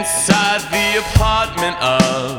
inside the apartment of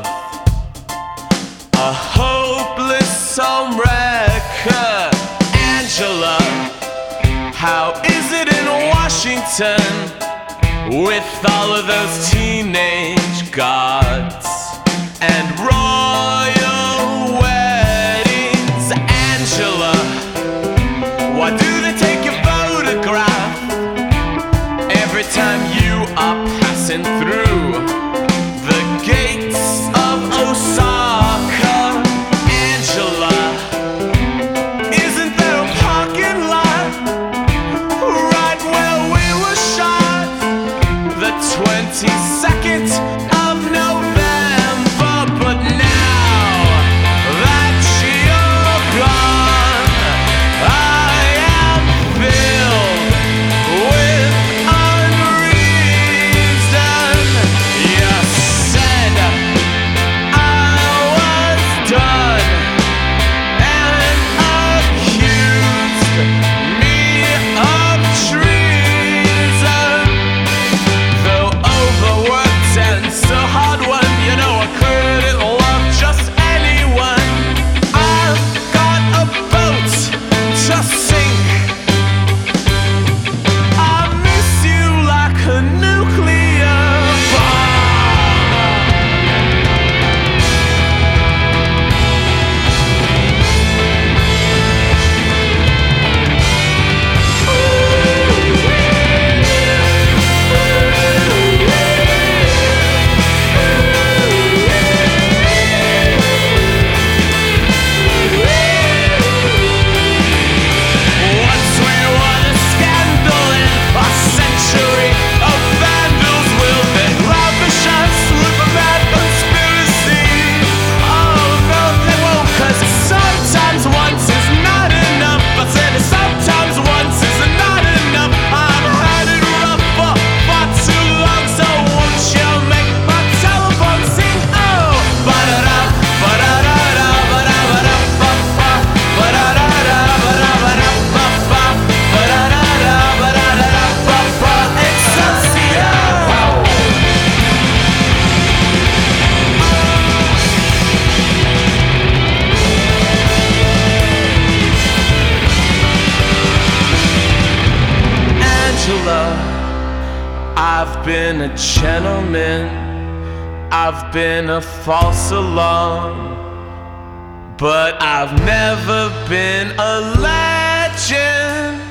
a hopeless homewrecker. Angela, how is it in Washington with all of those teenage gods and royal weddings? Angela, why do they take your photograph every time you are passing through the gates of Osaka? Angela, isn't there a parking lot right where we were shot? The 22nd of November. But now that you're gone, I am filled with unreason. You said I was done and accused me of treason. Though overworked and so hard won, you know I couldn't love just anyone. I've got a boat to sink. I miss you like a nuclear bomb. Once we were the scandal in a century of vandals, will they lavish us with a mad conspiracy? Oh no, they won't, 'cause sometimes once is not enough. I said sometimes once is not enough. I've had it rough for far too long, so won't you make my telephone sing? Oh, ba-da-da, ba-da-da-da, ba-da-ba-da, ba-ba, ba-da-da-da, ba-da-ba-da, ba-ba, ba-da-da-da, ba-da-da-da, ba-ba, Excelsior! Angela, I've been a gentleman, I've been a false alarm, but I've never been a legend.